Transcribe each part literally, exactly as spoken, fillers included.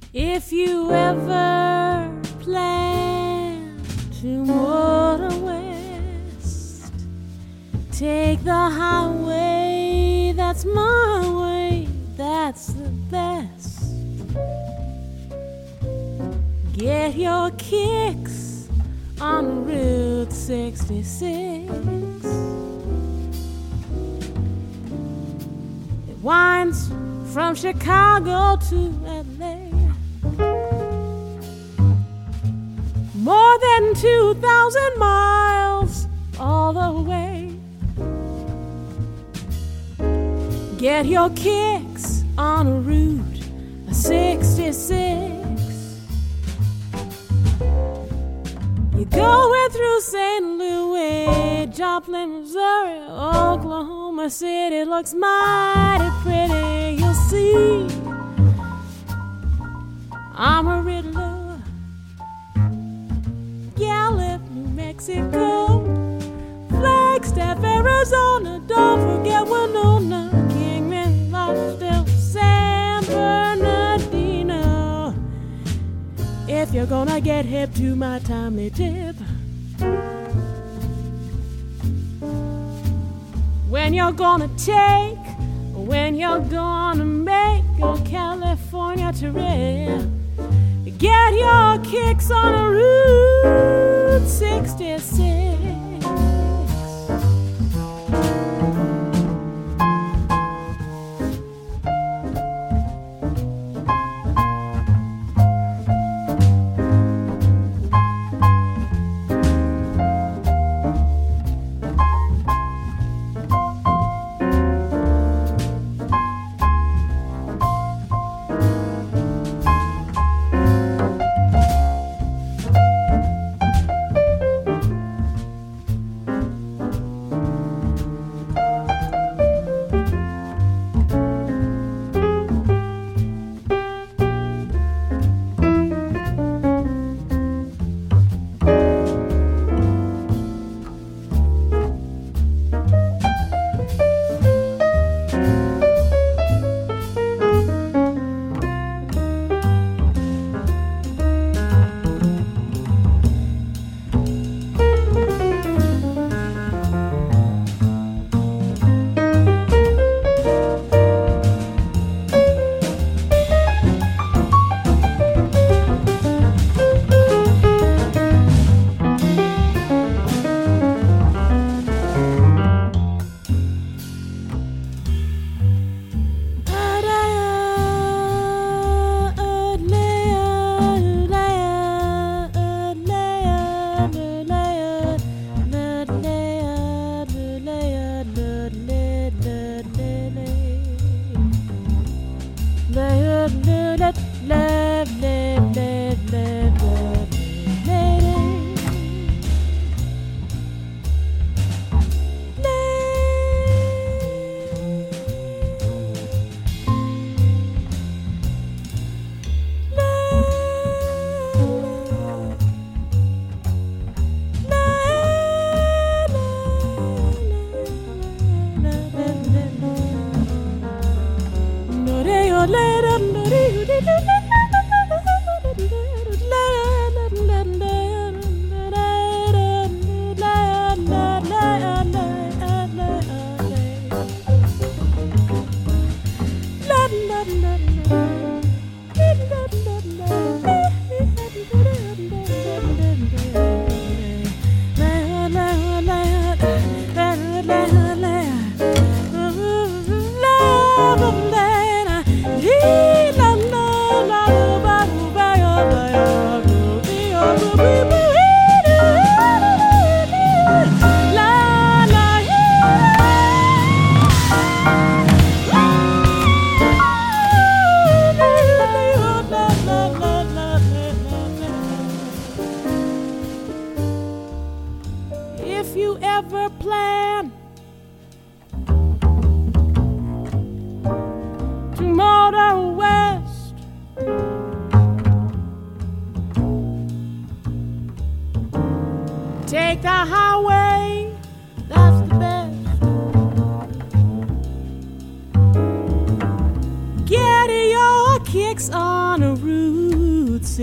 If you ever plan to motor west, take the highway, that's my way, that's the best. Get your kicks on Route sixty-six. It winds from Chicago to L A. More than two thousand miles all the way. Get your kicks on Route sixty-six. You're going through Saint Louis, Joplin, Missouri, Oklahoma City. Looks mighty pretty, you'll see. Amarillo, Gallup, New Mexico, Flagstaff, Arizona. Don't forget Winona, Kingman, Lonsdale, San Bernardino. If you're gonna get hip to my timely tip, when you're gonna take, when you're gonna make a California trip, get your kicks on a Route sixty-six.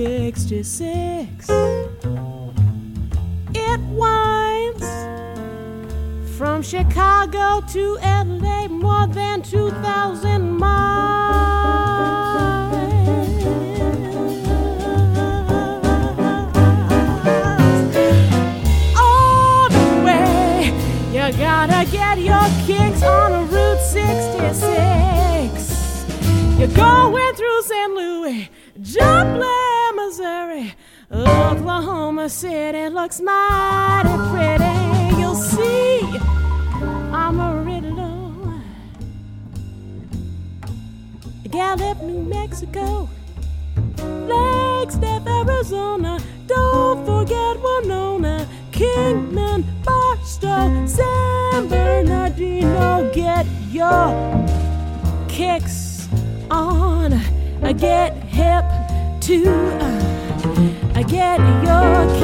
sixty-six. It winds from Chicago to L A, more than two thousand miles. All the way, you gotta get your kicks on a Route sixty-six. You're going through Saint Louis, Joplin, Missouri, Oklahoma City looks mighty pretty. You'll see Amarillo, Gallup, New Mexico, Flagstaff, Arizona. Don't forget Winona, Kingman, Barstow, San Bernardino. Get your kicks on, get hip to, uh, get your